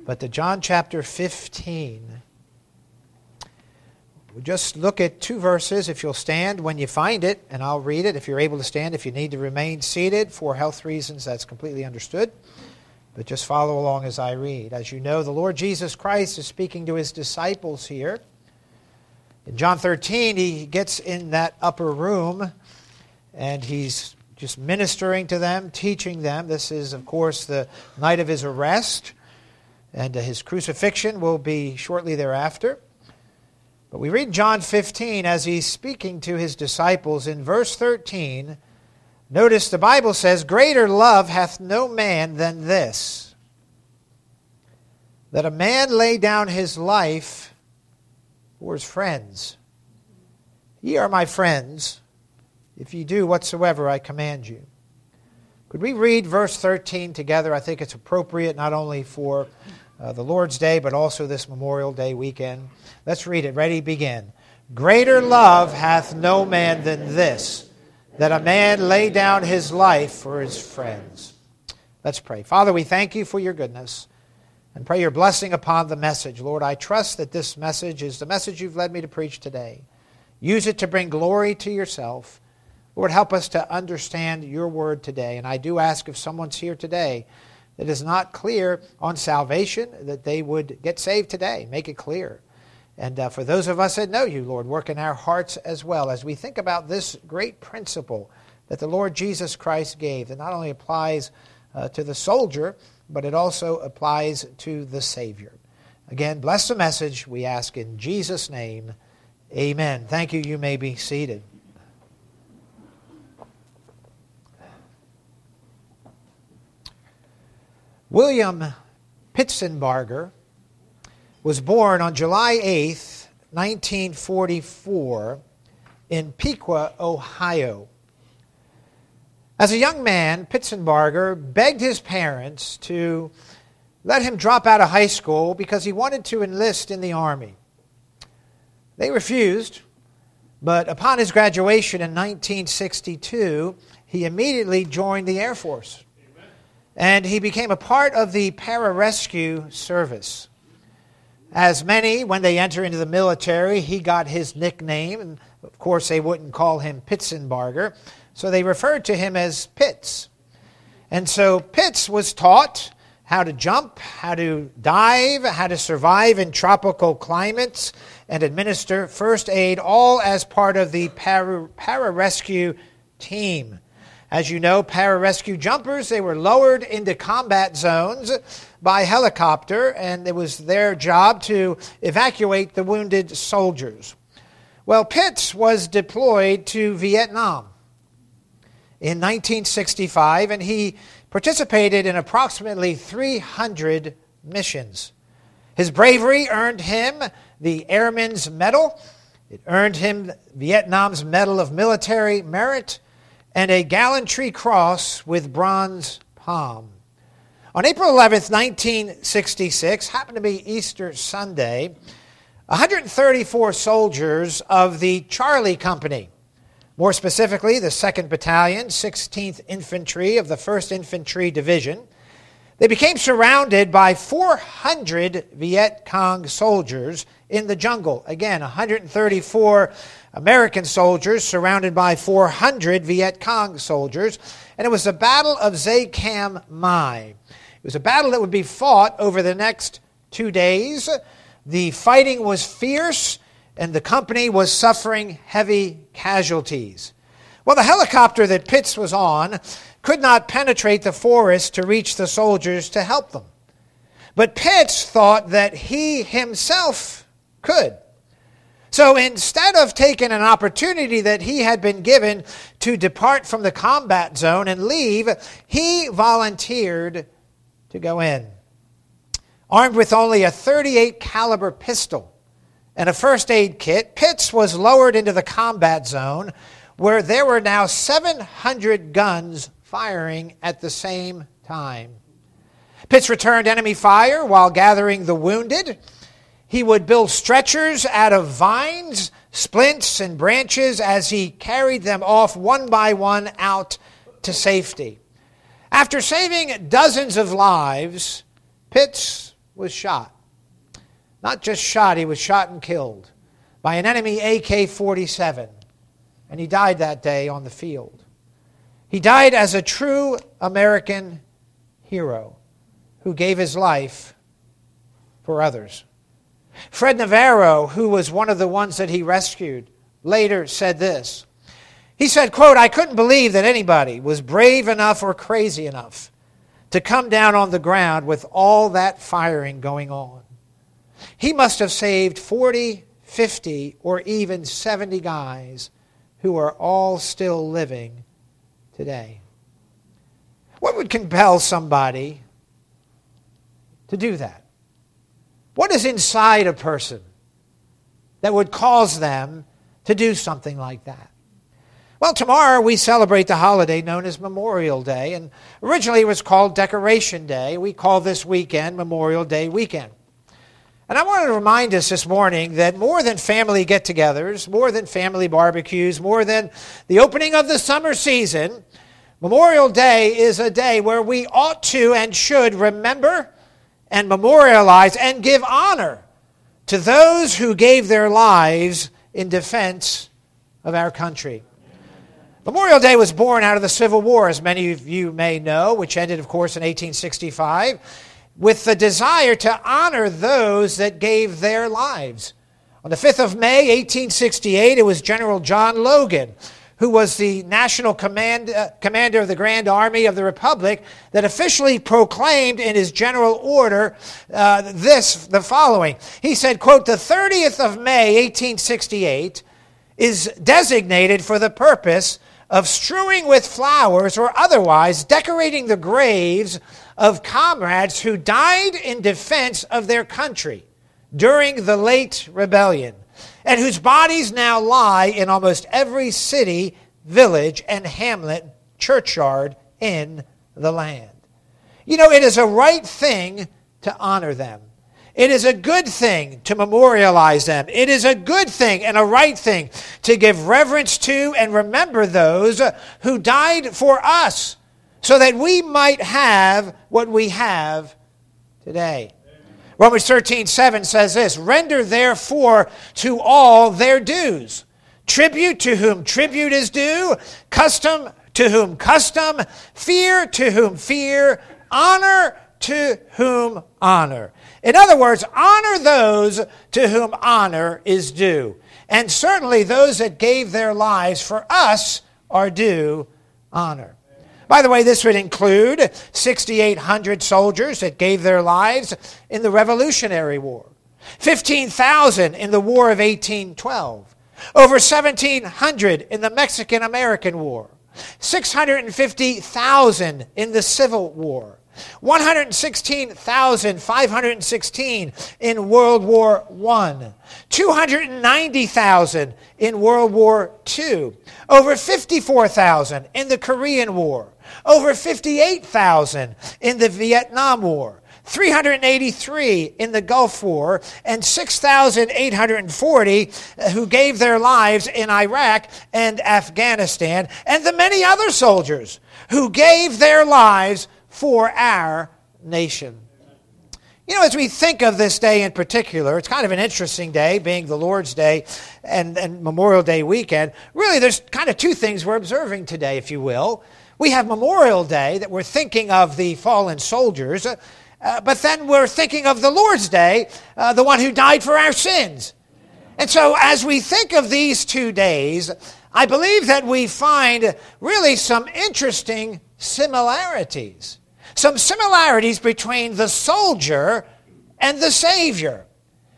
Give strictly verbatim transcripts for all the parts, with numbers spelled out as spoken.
but to John chapter fifteen. We'll just look at two verses, if you'll stand when you find it, and I'll read it. If you're able to stand, if you need to remain seated for health reasons, that's completely understood. But just follow along as I read. As you know, the Lord Jesus Christ is speaking to his disciples here. In John thirteen, he gets in that upper room, and he's just ministering to them, teaching them. This is, of course, the night of his arrest, and his crucifixion will be shortly thereafter. But we read John fifteen as he's speaking to his disciples. In verse thirteen, notice the Bible says, "Greater love hath no man than this, that a man lay down his life for his friends. Ye are my friends, if ye do whatsoever I command you." Could we read verse thirteen together? I think it's appropriate not only for uh, the Lord's Day, but also this Memorial Day weekend. Let's read it. Ready, begin. "Greater love hath no man than this, that a man lay down his life for his friends." Let's pray. Father, we thank you for your goodness and pray your blessing upon the message. Lord, I trust that this message is the message you've led me to preach today. Use it to bring glory to yourself. Lord, help us to understand your word today. And I do ask if someone's here today that is not clear on salvation, that they would get saved today. Make it clear. And uh, for those of us that know you, Lord, work in our hearts as well as we think about this great principle that the Lord Jesus Christ gave that not only applies uh, to the soldier, but it also applies to the Savior. Again, bless the message, we ask in Jesus' name. Amen. Thank you. You may be seated. William Pitsenbarger was born on July eighth, nineteen forty-four, in Piqua, Ohio. As a young man, Pitsenbarger begged his parents to let him drop out of high school because he wanted to enlist in the Army. They refused, but upon his graduation in nineteen sixty-two, he immediately joined the Air Force. Amen. And he became a part of the pararescue service. As many, when they enter into the military, he got his nickname. And of course, they wouldn't call him Pitsenbarger, so they referred to him as Pitts. And so Pitts was taught how to jump, how to dive, how to survive in tropical climates, and administer first aid, all as part of the para, pararescue team. As you know, pararescue jumpers, they were lowered into combat zones by helicopter, and it was their job to evacuate the wounded soldiers. Well, Pitts was deployed to Vietnam in nineteen sixty-five, and he participated in approximately three hundred missions. His bravery earned him the Airman's Medal. It earned him Vietnam's Medal of Military Merit and a Gallantry Cross with bronze palm. On April eleventh, nineteen sixty-six, happened to be Easter Sunday, one hundred thirty-four soldiers of the Charlie Company, more specifically the second Battalion, sixteenth Infantry of the first Infantry Division, they became surrounded by four hundred Viet Cong soldiers in the jungle. Again, one hundred thirty-four American soldiers surrounded by four hundred Viet Cong soldiers. And it was the Battle of Dze Cam Mai. It was a battle that would be fought over the next two days. The fighting was fierce, and the company was suffering heavy casualties. Well, the helicopter that Pitts was on could not penetrate the forest to reach the soldiers to help them. But Pitts thought that he himself could. So instead of taking an opportunity that he had been given to depart from the combat zone and leave, he volunteered to go in. Armed with only a thirty-eight caliber pistol and a first aid kit, Pitts was lowered into the combat zone where there were now seven hundred guns firing at the same time. Pitts returned enemy fire while gathering the wounded. He would build stretchers out of vines, splints, and branches as he carried them off one by one out to safety. After saving dozens of lives, Pitts was shot. Not just shot, he was shot and killed by an enemy A K forty-seven. And he died that day on the field. He died as a true American hero who gave his life for others. Fred Navarro, who was one of the ones that he rescued, later said this. He said, quote, "I couldn't believe that anybody was brave enough or crazy enough to come down on the ground with all that firing going on. He must have saved forty, fifty, or even seventy guys who are all still living today." What would compel somebody to do that? What is inside a person that would cause them to do something like that? Well, tomorrow we celebrate the holiday known as Memorial Day, and originally it was called Decoration Day. We call this weekend Memorial Day weekend. And I want to remind us this morning that more than family get-togethers, more than family barbecues, more than the opening of the summer season, Memorial Day is a day where we ought to and should remember and memorialize and give honor to those who gave their lives in defense of our country. Memorial Day was born out of the Civil War, as many of you may know, which ended, of course, in eighteen sixty-five, with the desire to honor those that gave their lives. On the fifth of May, eighteen sixty-eight, it was General John Logan, who was the national command, uh, commander of the Grand Army of the Republic, that officially proclaimed in his general order uh, this, the following. He said, quote, "The thirtieth of May, eighteen sixty-eight, is designated for the purpose of strewing with flowers or otherwise decorating the graves of comrades who died in defense of their country during the late rebellion, and whose bodies now lie in almost every city, village, and hamlet churchyard in the land." You know, it is a right thing to honor them. It is a good thing to memorialize them. It is a good thing and a right thing to give reverence to and remember those who died for us so that we might have what we have today. Romans thirteen seven says this, "Render therefore to all their dues. Tribute to whom tribute is due, custom to whom custom, fear to whom fear, honor to whom honor." In other words, honor those to whom honor is due. And certainly those that gave their lives for us are due honor. By the way, this would include six thousand eight hundred soldiers that gave their lives in the Revolutionary War, fifteen thousand in the War of eighteen twelve, over seventeen hundred in the Mexican-American War, six hundred fifty thousand in the Civil War, one hundred sixteen thousand five hundred sixteen in World War One, two hundred ninety thousand in World War Two, over fifty-four thousand in the Korean War, over fifty-eight thousand in the Vietnam War, three hundred eighty-three in the Gulf War, and six thousand eight hundred forty who gave their lives in Iraq and Afghanistan, and the many other soldiers who gave their lives for our nation. You know, as we think of this day in particular, it's kind of an interesting day, being the Lord's Day and, and Memorial Day weekend. Really, there's kind of two things we're observing today, if you will. We have Memorial Day, that we're thinking of the fallen soldiers, uh, uh, but then we're thinking of the Lord's Day, uh, the one who died for our sins. And so as we think of these two days, I believe that we find really some interesting similarities. Some similarities between the soldier and the Savior.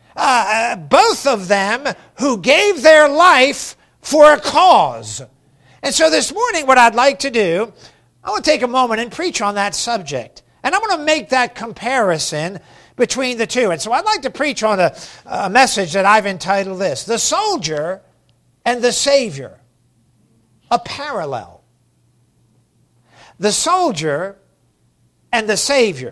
Uh, both of them who gave their life for a cause. And so this morning what I'd like to do, I want to take a moment and preach on that subject. And I want to make that comparison between the two. And so I'd like to preach on a, a message that I've entitled this, "The Soldier and the Savior, a Parallel." The soldier and the Savior,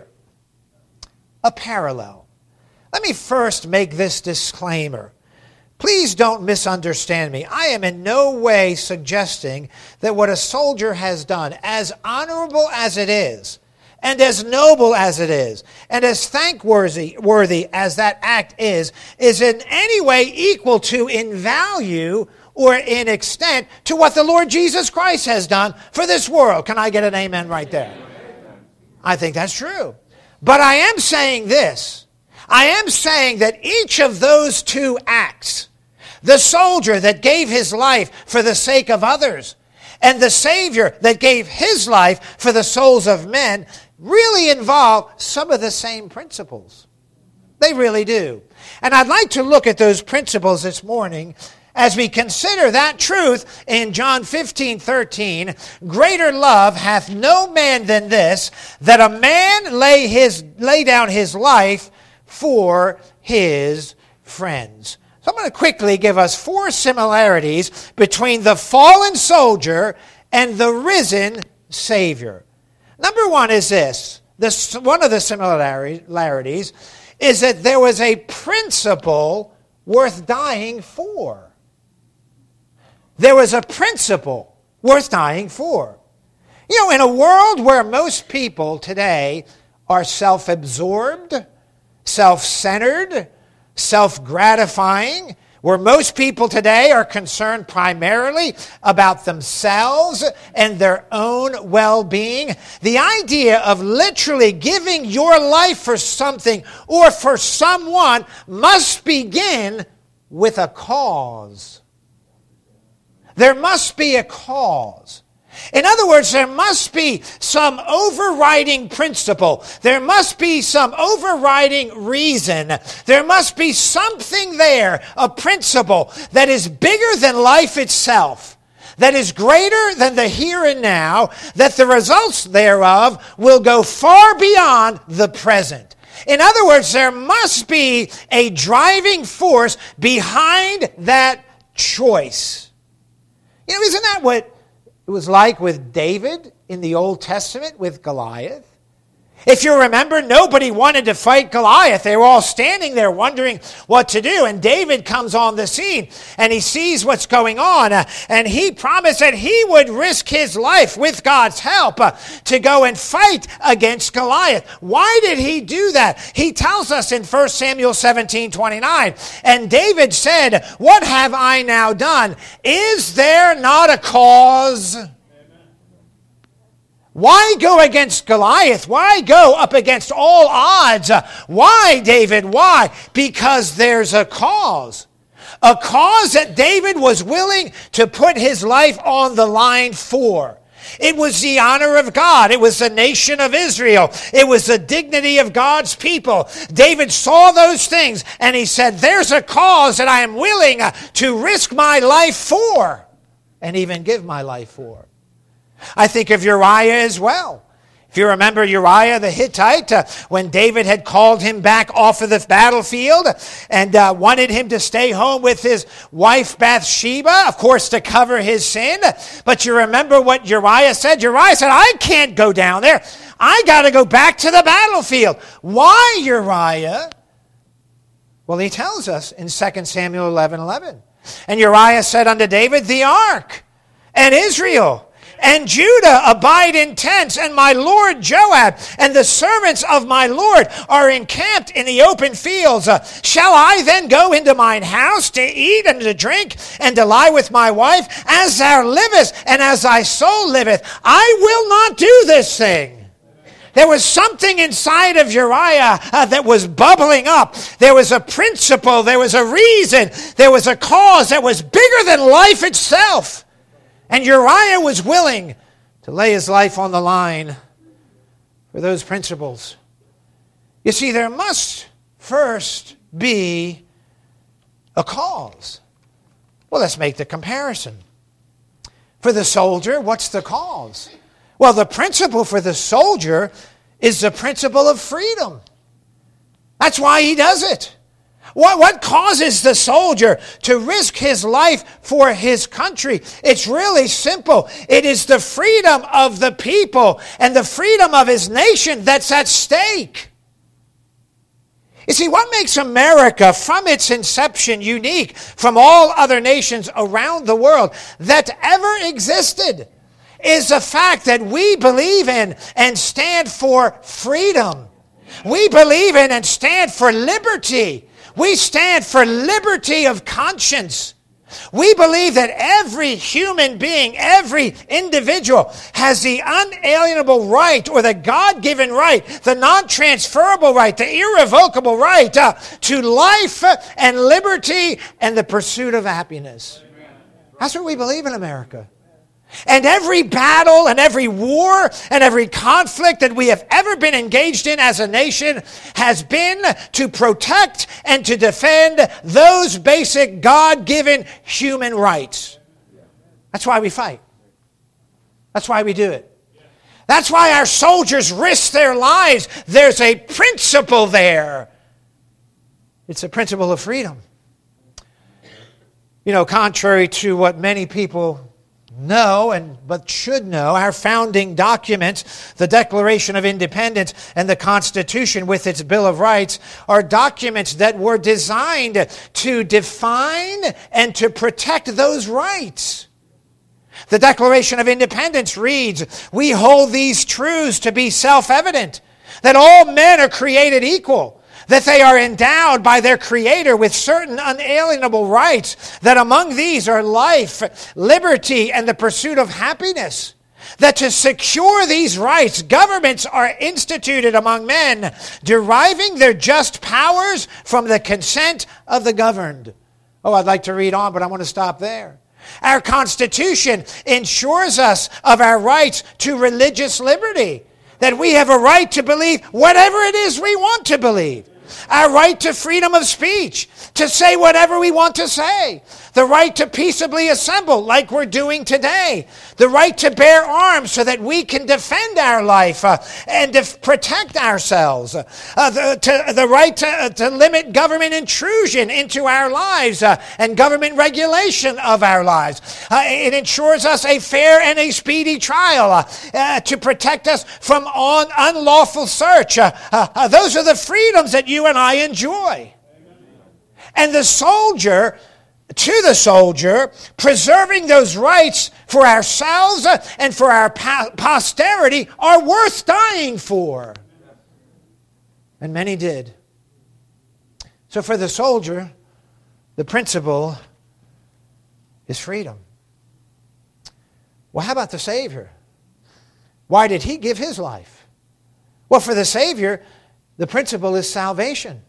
a parallel. Let me first make this disclaimer. Please don't misunderstand me. I am in no way suggesting that what a soldier has done, as honorable as it is, and as noble as it is, and as thankworthy worthy as that act is, is in any way equal to in value or in extent to what the Lord Jesus Christ has done for this world. Can I get an amen right there? I think that's true. But I am saying this. I am saying that each of those two acts, the soldier that gave his life for the sake of others, and the Savior that gave his life for the souls of men, really involve some of the same principles. They really do. And I'd like to look at those principles this morning as we consider that truth in John fifteen thirteen. Greater love hath no man than this, that a man lay his lay down his life for his friends. So I'm going to quickly give us four similarities between the fallen soldier and the risen Savior. Number one is this. This one of the similarities is that there was a principle worth dying for. There was a principle worth dying for. You know, in a world where most people today are self-absorbed, self-centered, self-gratifying, where most people today are concerned primarily about themselves and their own well-being, the idea of literally giving your life for something or for someone must begin with a cause. There must be a cause. In other words, there must be some overriding principle. There must be some overriding reason. There must be something there, a principle that is bigger than life itself, that is greater than the here and now, that the results thereof will go far beyond the present. In other words, there must be a driving force behind that choice. You know, isn't that what it was like with David in the Old Testament with Goliath? If you remember, nobody wanted to fight Goliath. They were all standing there wondering what to do. And David comes on the scene and he sees what's going on. Uh, and he promised that he would risk his life with God's help uh, to go and fight against Goliath. Why did he do that? He tells us in First Samuel seventeen twenty-nine, and David said, "What have I now done? Is there not a cause?" Why go against Goliath? Why go up against all odds? Why, David? Why? Because there's a cause. A cause that David was willing to put his life on the line for. It was the honor of God. It was the nation of Israel. It was the dignity of God's people. David saw those things and he said, there's a cause that I am willing to risk my life for and even give my life for. I think of Uriah as well. If you remember Uriah the Hittite, uh, when David had called him back off of the battlefield and uh, wanted him to stay home with his wife Bathsheba, of course, to cover his sin. But you remember what Uriah said? Uriah said, I can't go down there. I got to go back to the battlefield. Why, Uriah? Well, he tells us in Second Samuel eleven eleven. And Uriah said unto David, the ark and Israel and Judah abide in tents, and my lord Joab and the servants of my lord are encamped in the open fields. Uh, shall I then go into mine house to eat and to drink and to lie with my wife? As thou livest and as thy soul liveth, I will not do this thing. There was something inside of Uriah uh, that was bubbling up. There was a principle, there was a reason, there was a cause that was bigger than life itself. And Uriah was willing to lay his life on the line for those principles. You see, there must first be a cause. Well, let's make the comparison. For the soldier, what's the cause? Well, the principle for the soldier is the principle of freedom. That's why he does it. What, what causes the soldier to risk his life for his country? It's really simple. It is the freedom of the people and the freedom of his nation that's at stake. You see, what makes America from its inception unique from all other nations around the world that ever existed is the fact that we believe in and stand for freedom. We believe in and stand for liberty. We stand for liberty of conscience. We believe that every human being, every individual has the unalienable right or the God-given right, the non-transferable right, the irrevocable right uh, to life and liberty and the pursuit of happiness. That's what we believe in America. And every battle and every war and every conflict that we have ever been engaged in as a nation has been to protect and to defend those basic God-given human rights. That's why we fight. That's why we do it. That's why our soldiers risk their lives. There's a principle there. It's a principle of freedom. You know, contrary to what many people know and but should know, our founding documents, the Declaration of Independence and the Constitution with its Bill of Rights, are documents that were designed to define and to protect those rights. The Declaration of Independence reads, "We hold these truths to be self-evident, that all men are created equal, that they are endowed by their Creator with certain unalienable rights, that among these are life, liberty, and the pursuit of happiness. That to secure these rights, governments are instituted among men, deriving their just powers from the consent of the governed." Oh, I'd like to read on, but I want to stop there. Our Constitution ensures us of our rights to religious liberty, that we have a right to believe whatever it is we want to believe. Our right to freedom of speech, to say whatever we want to say. The right to peaceably assemble like we're doing today. The right to bear arms so that we can defend our life uh, and to protect ourselves. Uh, the, to, the right to, uh, to limit government intrusion into our lives uh, and government regulation of our lives. Uh, it ensures us a fair and a speedy trial uh, uh, to protect us from on, unlawful search. Uh, uh, uh, those are the freedoms that you and I enjoy. And the soldier, to the soldier, preserving those rights for ourselves and for our posterity are worth dying for. And many did. So for the soldier, the principle is freedom. Well, how about the Savior? Why did he give his life? Well, for the Savior, the principle is salvation,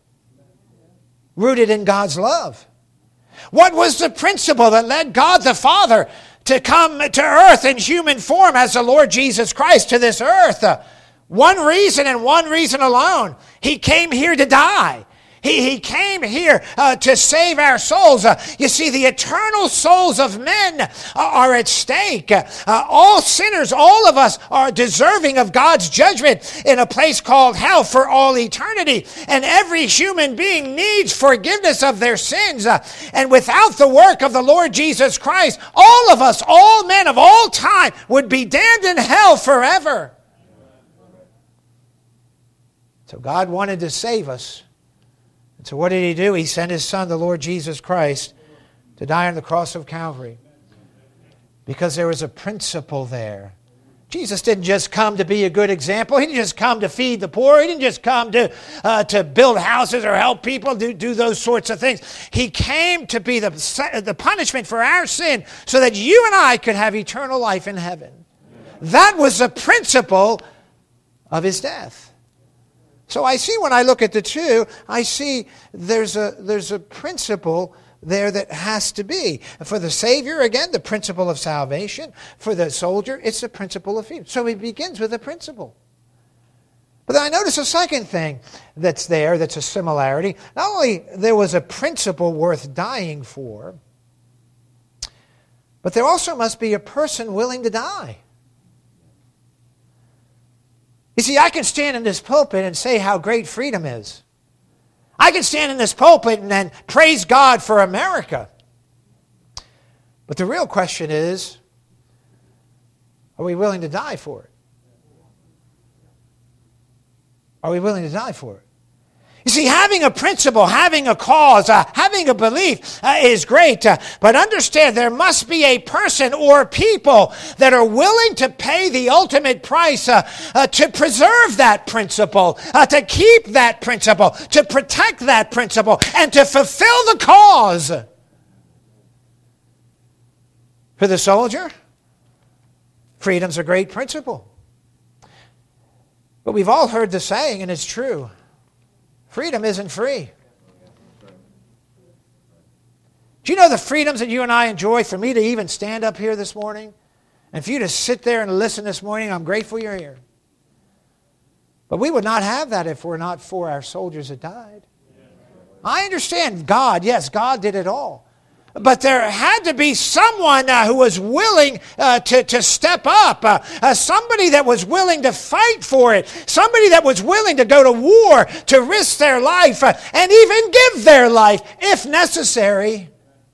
rooted in God's love. What was the principle that led God the Father to come to earth in human form as the Lord Jesus Christ to this earth? Uh, one reason and one reason alone. He came here to die. He, he came here uh, to save our souls. Uh, you see, the eternal souls of men uh, are at stake. Uh, all sinners, all of us, are deserving of God's judgment in a place called hell for all eternity. And every human being needs forgiveness of their sins. Uh, and without the work of the Lord Jesus Christ, all of us, all men of all time, would be damned in hell forever. So God wanted to save us. And so what did he do? He sent his Son, the Lord Jesus Christ, to die on the cross of Calvary. Because there was a principle there. Jesus didn't just come to be a good example. He didn't just come to feed the poor. He didn't just come to, uh, to build houses or help people do, do those sorts of things. He came to be the, the punishment for our sin so that you and I could have eternal life in heaven. That was the principle of his death. So I see when I look at the two, I see there's a there's a principle there that has to be. For the Savior, again, the principle of salvation. For the soldier, it's the principle of freedom. So he begins with a principle. But then I notice a second thing that's there, that's a similarity. Not only there was a principle worth dying for, but there also must be a person willing to die. You see, I can stand in this pulpit and say how great freedom is. I can stand in this pulpit and then praise God for America. But the real question is, are we willing to die for it? Are we willing to die for it? You see, having a principle, having a cause, uh, having a belief uh, is great. Uh, but understand, there must be a person or people that are willing to pay the ultimate price uh, uh, to preserve that principle, uh, to keep that principle, to protect that principle, and to fulfill the cause. For the soldier, freedom's a great principle. But we've all heard the saying, and it's true. Freedom isn't free. Do you know the freedoms that you and I enjoy? For me to even stand up here this morning, and for you to sit there and listen this morning, I'm grateful you're here. But we would not have that if we're not for our soldiers that died. I understand God, yes, God did it all. But there had to be someone uh, who was willing uh, to, to step up, uh, uh, somebody that was willing to fight for it, somebody that was willing to go to war, to risk their life, uh, and even give their life if necessary.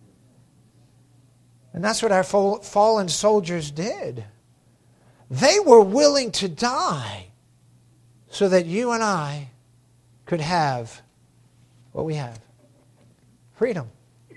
And that's what our fo- fallen soldiers did. They were willing to die so that you and I could have what we have. Freedom.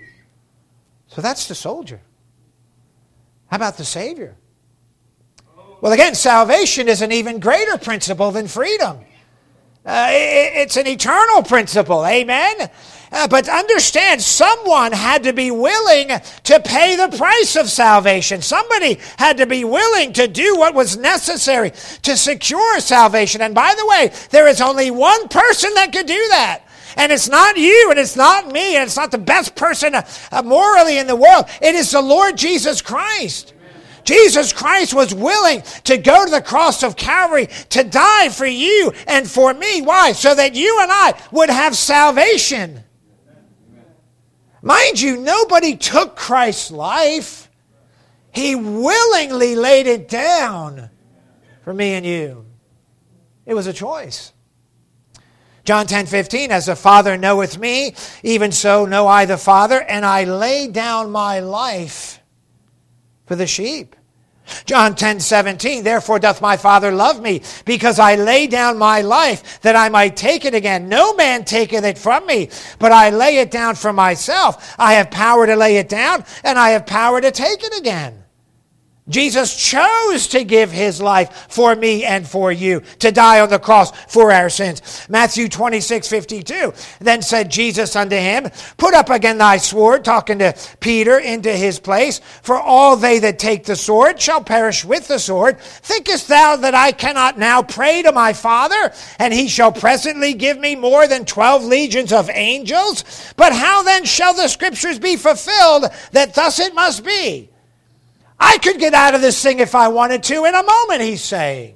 So that's the soldier. How about the Savior? Well, again, salvation is an even greater principle than freedom. Uh, it, it's an eternal principle, amen? Uh, but understand, someone had to be willing to pay the price of salvation. Somebody had to be willing to do what was necessary to secure salvation. And by the way, there is only one person that could do that. And it's not you, and it's not me, and it's not the best person uh, morally in the world. It is the Lord Jesus Christ. Amen. Jesus Christ was willing to go to the cross of Calvary to die for you and for me. Why? So that you and I would have salvation. Amen. Mind you, nobody took Christ's life. He willingly laid it down for me and you. It was a choice. John ten fifteen, as the Father knoweth me, even so know I the Father, and I lay down my life for the sheep. John ten seventeen, therefore doth my Father love me, because I lay down my life, that I might take it again. No man taketh it from me, but I lay it down for myself. I have power to lay it down, and I have power to take it again. Jesus chose to give his life for me and for you, to die on the cross for our sins. Matthew twenty-six fifty-two. Then said Jesus unto him, put up again thy sword, talking to Peter, into his place. For all they that take the sword shall perish with the sword. Thinkest thou that I cannot now pray to my Father, and he shall presently give me more than twelve legions of angels? But how then shall the scriptures be fulfilled, that thus it must be? I could get out of this thing if I wanted to in a moment, he's saying.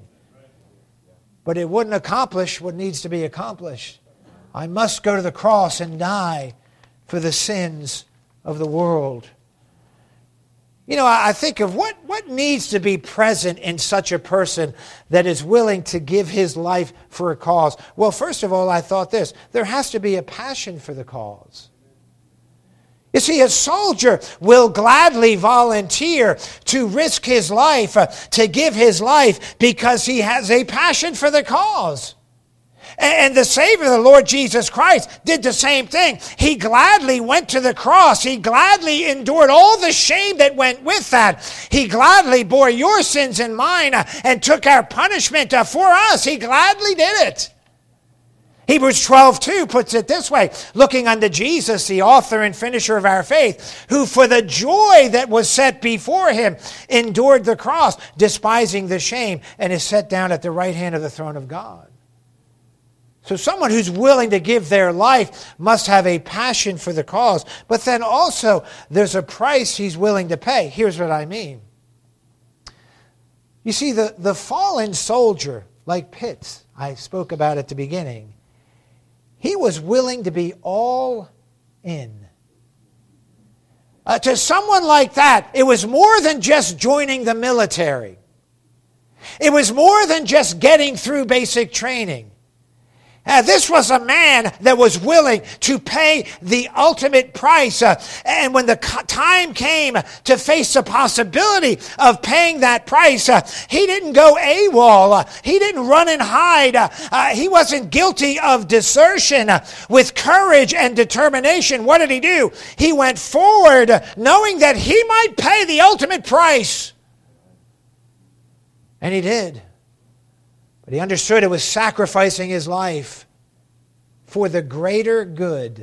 But it wouldn't accomplish what needs to be accomplished. I must go to the cross and die for the sins of the world. You know, I think of what, what needs to be present in such a person that is willing to give his life for a cause. Well, first of all, I thought this. There has to be a passion for the cause. You see, a soldier will gladly volunteer to risk his life, uh, to give his life, because he has a passion for the cause. And the Savior, the Lord Jesus Christ, did the same thing. He gladly went to the cross. He gladly endured all the shame that went with that. He gladly bore your sins and mine uh, and took our punishment uh, for us. He gladly did it. Hebrews twelve two puts it this way, looking unto Jesus, the author and finisher of our faith, who for the joy that was set before him endured the cross, despising the shame, and is set down at the right hand of the throne of God. So someone who's willing to give their life must have a passion for the cause, but then also there's a price he's willing to pay. Here's what I mean. You see, the, the fallen soldier, like Pitts, I spoke about at the beginning, he was willing to be all in. Uh, to someone like that, it was more than just joining the military. It was more than just getting through basic training. Uh, this was a man that was willing to pay the ultimate price. Uh, and when the co- time came to face the possibility of paying that price, uh, he didn't go AWOL. Uh, he didn't run and hide. Uh, uh, he wasn't guilty of desertion. Uh, with courage and determination, what did he do? He went forward uh, knowing that he might pay the ultimate price. And he did. But he understood it was sacrificing his life for the greater good.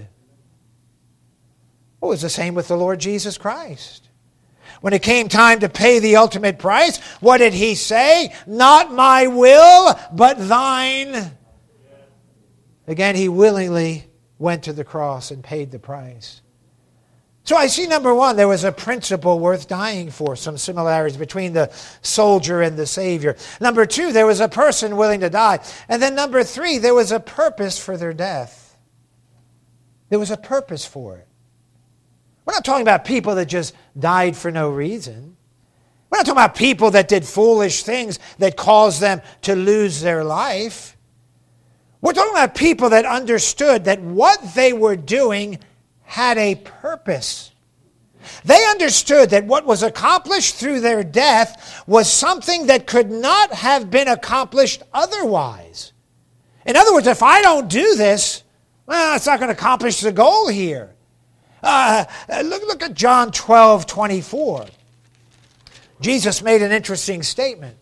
It was the same with the Lord Jesus Christ. When it came time to pay the ultimate price, what did he say? Not my will, but thine. Again, he willingly went to the cross and paid the price. So I see, number one, there was a principle worth dying for, some similarities between the soldier and the Savior. Number two, there was a person willing to die. And then number three, there was a purpose for their death. There was a purpose for it. We're not talking about people that just died for no reason. We're not talking about people that did foolish things that caused them to lose their life. We're talking about people that understood that what they were doing had a purpose. They understood that what was accomplished through their death was something that could not have been accomplished otherwise. In other words, if I don't do this, well, it's not going to accomplish the goal here. Uh, look, look at John twelve twenty-four. Jesus made an interesting statement.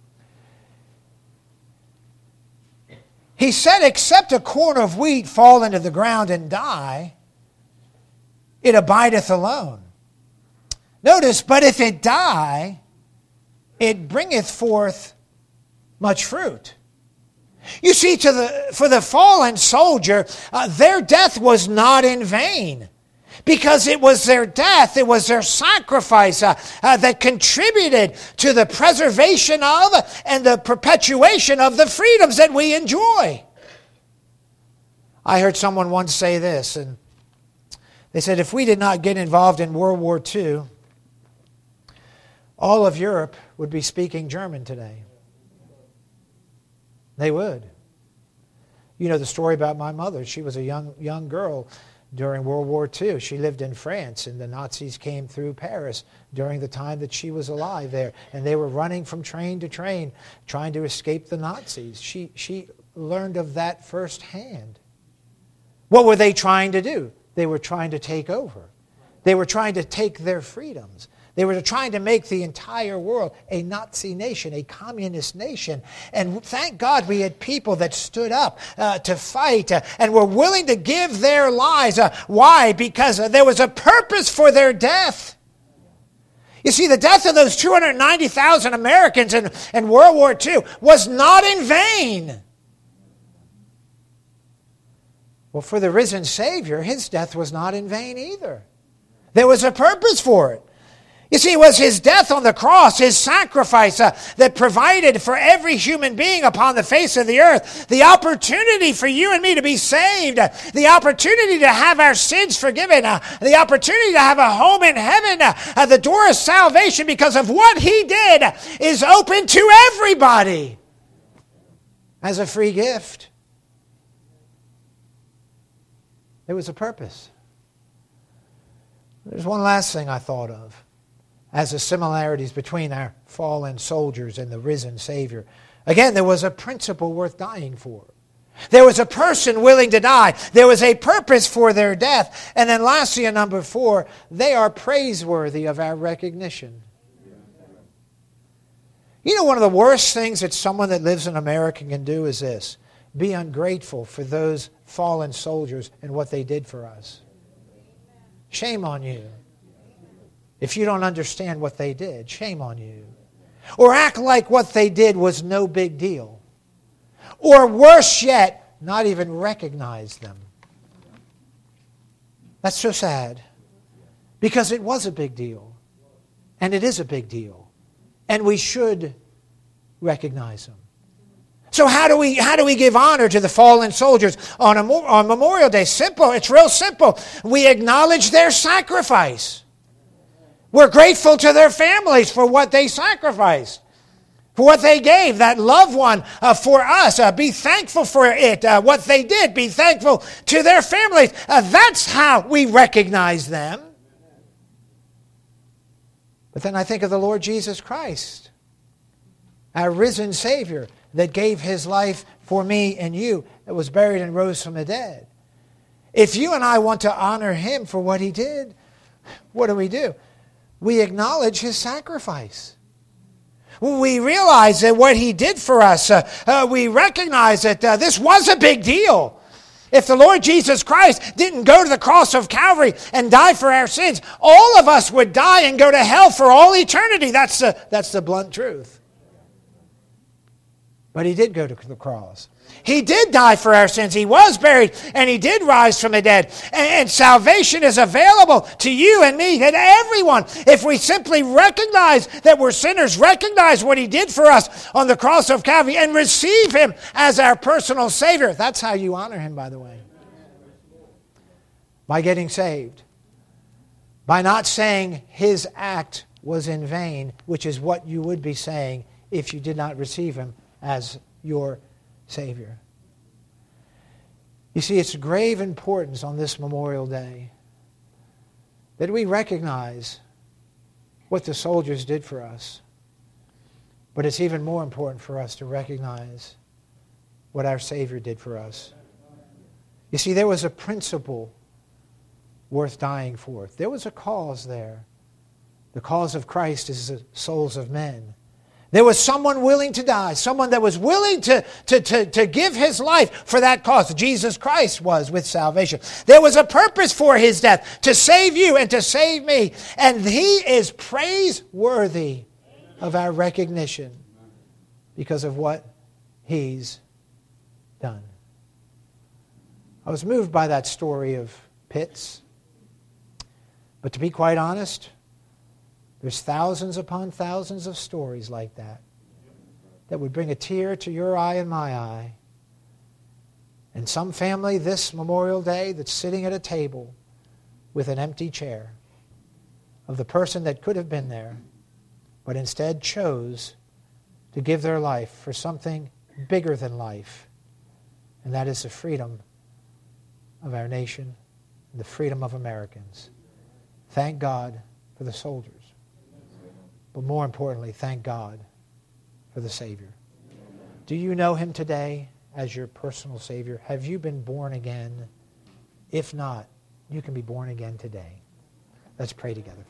He said, except a corn of wheat fall into the ground and die, it abideth alone. Notice, but if it die, it bringeth forth much fruit. You see, to the for the fallen soldier, uh, their death was not in vain. Because it was their death, it was their sacrifice uh, uh, that contributed to the preservation of and the perpetuation of the freedoms that we enjoy. I heard someone once say this, and they said, if we did not get involved in World War Two, all of Europe would be speaking German today. They would. You know the story about my mother. She was a young young girl during World War Two. She lived in France, and the Nazis came through Paris during the time that she was alive there. And they were running from train to train, trying to escape the Nazis. She, she learned of that firsthand. What were they trying to do? They were trying to take over. They were trying to take their freedoms. They were trying to make the entire world a Nazi nation, a communist nation. And thank God we had people that stood up uh, to fight uh, and were willing to give their lives. Uh, why? Because uh, there was a purpose for their death. You see, the death of those two hundred ninety thousand Americans in, in World War Two was not in vain. Well, for the risen Savior, his death was not in vain either. There was a purpose for it. You see, it was his death on the cross, his sacrifice uh, that provided for every human being upon the face of the earth the opportunity for you and me to be saved, uh, the opportunity to have our sins forgiven, uh, the opportunity to have a home in heaven. Uh, uh, the door of salvation, because of what he did, is open to everybody as a free gift. There was a purpose. There's one last thing I thought of as the similarities between our fallen soldiers and the risen Savior. Again, there was a principle worth dying for. There was a person willing to die. There was a purpose for their death. And then lastly, in number four, they are praiseworthy of our recognition. You know, one of the worst things that someone that lives in America can do is this: be ungrateful for those fallen soldiers and what they did for us. Shame on you. If you don't understand what they did, shame on you. Or act like what they did was no big deal. Or worse yet, not even recognize them. That's so sad. Because it was a big deal. And it is a big deal. And we should recognize them. So how do we how do we give honor to the fallen soldiers on, a, on Memorial Day? Simple. It's real simple. We acknowledge their sacrifice. We're grateful to their families for what they sacrificed. for what they gave, that loved one uh, for us. Uh, be thankful for it, uh, what they did. Be thankful to their families. Uh, that's how we recognize them. But then I think of the Lord Jesus Christ, our risen Savior that gave his life for me and you, that was buried and rose from the dead. If you and I want to honor him for what he did, what do we do? We acknowledge his sacrifice. We realize that what he did for us, uh, uh, we recognize that uh, this was a big deal. If the Lord Jesus Christ didn't go to the cross of Calvary and die for our sins, all of us would die and go to hell for all eternity. That's the, that's the blunt truth. But he did go to the cross. He did die for our sins. He was buried and he did rise from the dead. And, and salvation is available to you and me and everyone. If we simply recognize that we're sinners, recognize what he did for us on the cross of Calvary and receive him as our personal Savior. That's how you honor him, by the way. By getting saved. By not saying his act was in vain, which is what you would be saying if you did not receive him as your Savior. You see, it's of grave importance on this Memorial Day that we recognize what the soldiers did for us. But it's even more important for us to recognize what our Savior did for us. You see, there was a principle worth dying for. There was a cause there. The cause of Christ is the souls of men. There was someone willing to die, someone that was willing to, to, to, to give his life for that cause. Jesus Christ was with salvation. There was a purpose for his death, to save you and to save me. And he is praiseworthy of our recognition because of what he's done. I was moved by that story of Pitts. But to be quite honest, there's thousands upon thousands of stories like that that would bring a tear to your eye and my eye. And some family this Memorial Day that's sitting at a table with an empty chair of the person that could have been there, but instead chose to give their life for something bigger than life. And that is the freedom of our nation, the freedom of Americans. Thank God for the soldiers. But more importantly, thank God for the Savior. Do you know him today as your personal Savior? Have you been born again? If not, you can be born again today. Let's pray together.